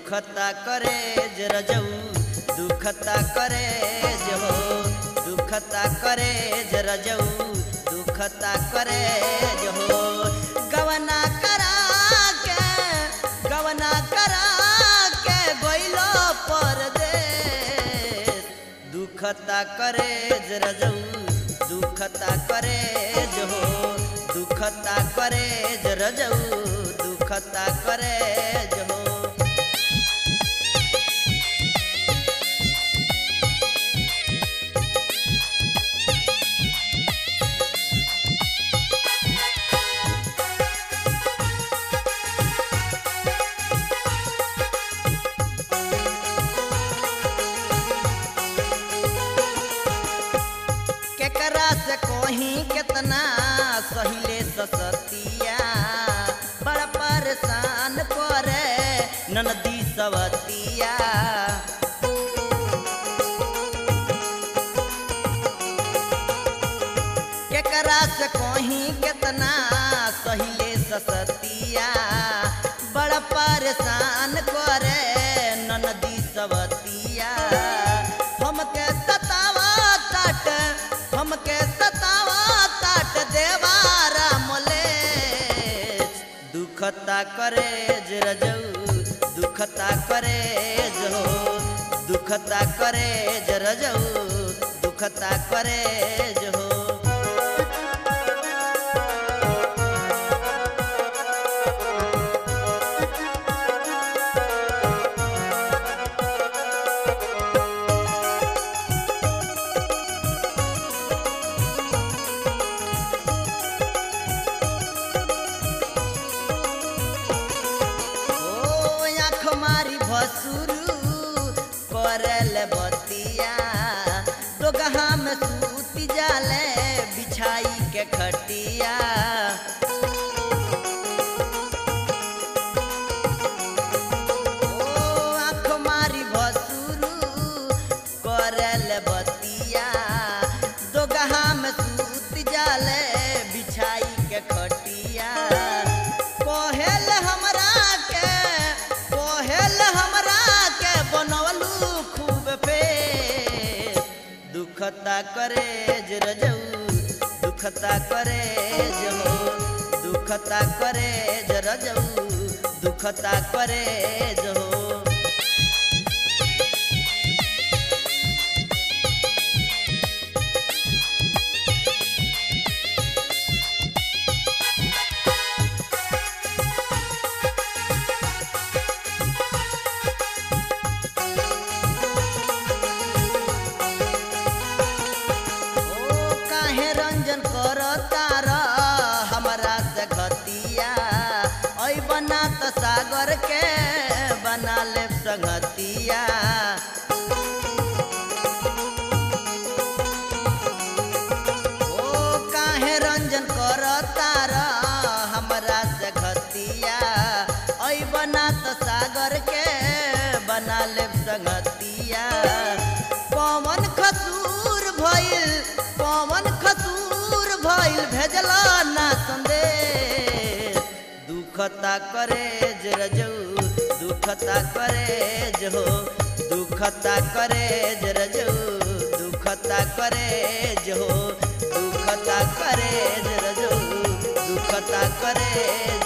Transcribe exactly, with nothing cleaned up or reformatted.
दुखता करे रजऊ दुखता करे हो दुखता करे रजऊ दुखता करे हो गवना करा के गवना करा के गोइलो परदेस दुखता करे रजऊ दुखता करे हो दुखता करे रजऊ दुखता करे हो केकरा से कोही कितना सहिले ससतिया बड़ा परेशान करे ननदी सवतिया केकरा से कोही कितना सहिले ससतिया बड़ा परेशान करे ननदी सवतिया हमके सतावा ताट हमके सतावा ताट देवारा मलेच दुखता करे रजऊ दुखता करे हो दुखता करे रजऊ दुखता करे हो भसुरु करल बतिया तो गहा में सूती जाले बिछाई के खटिया ओ आँख मारी भसुरु करल बतिया तो गहा में सूती जाले बिछाई के खटिया कहेल हमरा के कहेल हमरा के बनवलू खूब पे दुखता करे रजऊ दुखता करे हो दुखता करे रजऊ दुखता करे हो बना तो सागर के बना ले संगतिया ओ काहे रंजन कर तारा हमरा से घतिया ऐ बना तो सागर के बना ले संगतिया पवन खसूर भइल पवन खसूर भइल भेजला ना संदेश दुखता करे रजऊ दुखता करे हो दुखता करे रजऊ दुखता करे हो दुखता करे रजऊ दुखता करे